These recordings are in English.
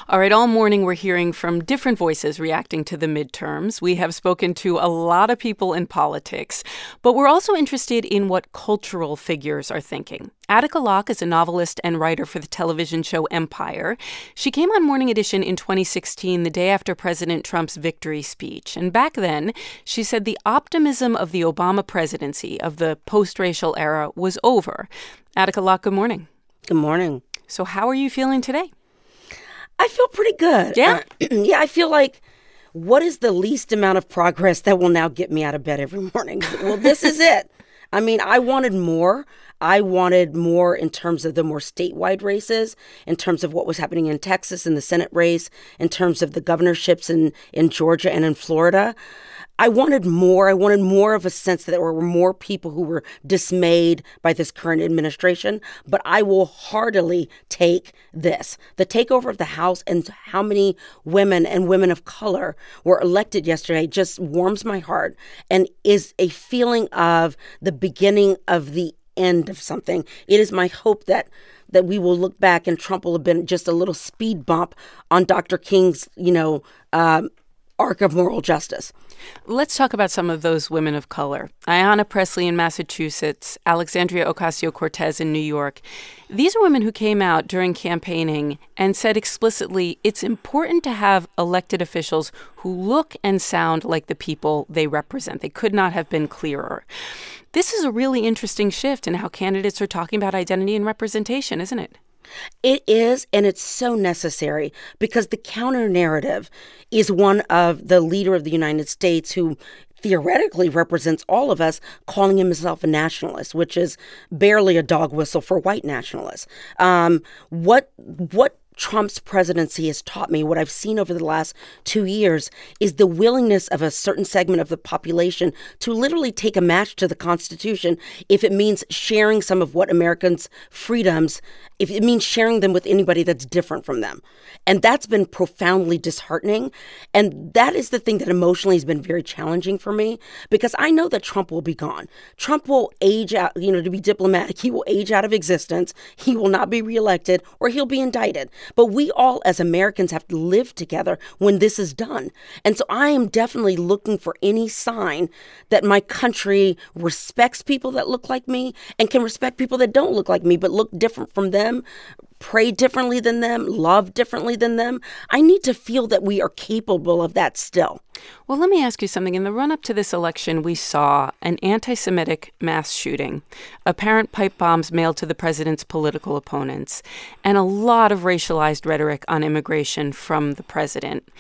All right, all morning we're hearing from different voices reacting to the midterms. We have spoken to a lot of people in politics, but we're also interested in what cultural figures are thinking. Attica Locke is a novelist and writer for the television show Empire. She came on Morning Edition in 2016, the day after President Trump's victory speech. And back then, she said the optimism of the Obama presidency, of the post-racial era, was over. Attica Locke, good morning. Good morning. So how are you feeling today? I feel pretty good. Yeah? Yeah, I feel like, what is the least amount of progress that will now get me out of bed every morning? Well, this is it. I mean, I wanted more. I wanted more in terms of the more statewide races, in terms of what was happening in Texas in the Senate race, in terms of the governorships in Georgia and in Florida. I wanted more. I wanted more of a sense that there were more people who were dismayed by this current administration. But I will heartily take this. The takeover of the House and how many women and women of color were elected yesterday just warms my heart and is a feeling of the beginning of the end of something. It is my hope that we will look back and Trump will have been just a little speed bump on Dr. King's, arc of moral justice. Let's talk about some of those women of color. Ayanna Pressley in Massachusetts, Alexandria Ocasio-Cortez in New York. These are women who came out during campaigning and said explicitly it's important to have elected officials who look and sound like the people they represent. They could not have been clearer. This is a really interesting shift in how candidates are talking about identity and representation, isn't it? It is, and it's so necessary because the counter narrative is one of the leader of the United States who theoretically represents all of us, calling himself a nationalist, which is barely a dog whistle for white nationalists. What Trump's presidency has taught me, what I've seen over the last 2 years, is the willingness of a certain segment of the population to literally take a match to the Constitution if it means sharing some of what Americans' freedoms, if it means sharing them with anybody that's different from them. And that's been profoundly disheartening. And that is the thing that emotionally has been very challenging for me, because I know that Trump will be gone. Trump will age out, to be diplomatic, he will age out of existence. He will not be reelected, or he'll be indicted. But we all as Americans have to live together when this is done. And so I am definitely looking for any sign that my country respects people that look like me and can respect people that don't look like me but look different from them, pray differently than them, love differently than them. I need to feel that we are capable of that still. Well, let me ask you something. In the run-up to this election, we saw an anti-Semitic mass shooting, apparent pipe bombs mailed to the president's political opponents, and a lot of racialized rhetoric on immigration from the president.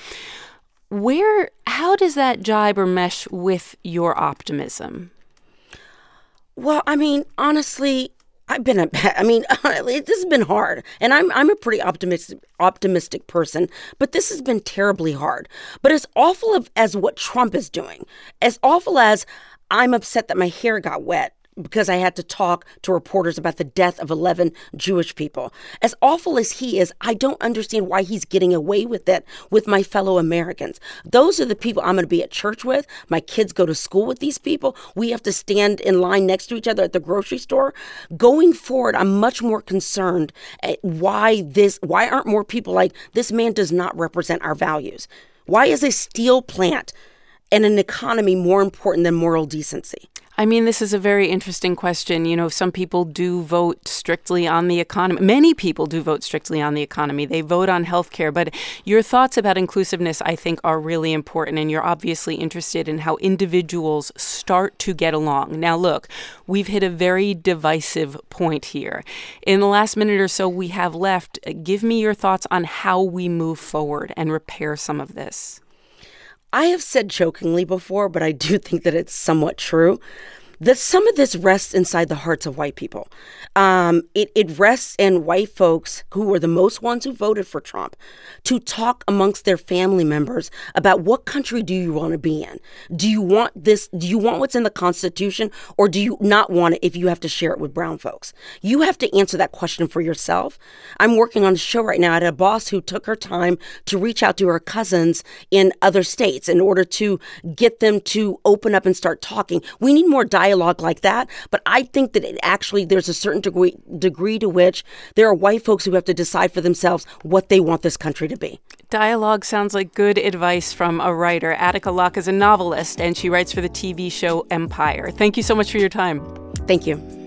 How does that jibe or mesh with your optimism? Well, I mean, honestly, this has been hard, and I'm a pretty optimistic person, but this has been terribly hard. But as awful as what Trump is doing, as awful as I'm upset that my hair got wet because I had to talk to reporters about the death of 11 Jewish people. As awful as he is, I don't understand why he's getting away with it with my fellow Americans. Those are the people I'm going to be at church with. My kids go to school with these people. We have to stand in line next to each other at the grocery store. Going forward, I'm much more concerned at why aren't more people like, this man does not represent our values? Why is a steel plant and an economy more important than moral decency? I mean, this is a very interesting question. Some people do vote strictly on the economy. Many people do vote strictly on the economy. They vote on health care. But your thoughts about inclusiveness, I think, are really important. And you're obviously interested in how individuals start to get along. Now, look, we've hit a very divisive point here. In the last minute or so we have left, give me your thoughts on how we move forward and repair some of this. I have said jokingly before, but I do think that it's somewhat true, that some of this rests inside the hearts of white people. It rests in white folks who were the most ones who voted for Trump to talk amongst their family members about what country do you want to be in? Do you want this? Do you want what's in the Constitution, or do you not want it if you have to share it with brown folks? You have to answer that question for yourself. I'm working on a show right now. I had a boss who took her time to reach out to her cousins in other states in order to get them to open up and start talking. We need more dialogue dialogue like that. But I think that there's a certain degree to which there are white folks who have to decide for themselves what they want this country to be. Dialogue sounds like good advice from a writer. Attica Locke is a novelist, and she writes for the TV show Empire. Thank you so much for your time. Thank you.